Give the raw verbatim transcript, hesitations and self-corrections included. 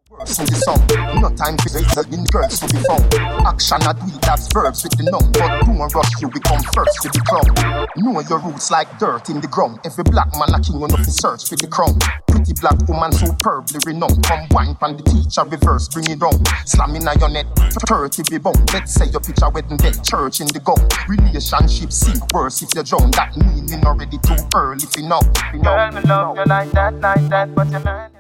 Words in the song, no time for the in girls to be found. Action I do it, that's verbs with the noun. But don't rush, you become first with the crown. Know your roots like dirt in the ground. Every black man a king enough to search for the crown. Pretty black woman superbly renowned. Come wine pan the teacher, reverse, bring it down. Slamming on your net, thirty be bound. Let's say your picture wedding dead, church in the gun. Relationship sink worse if you drown. That meaning already too early for now. Girl, me love you like that, like that, but you're not.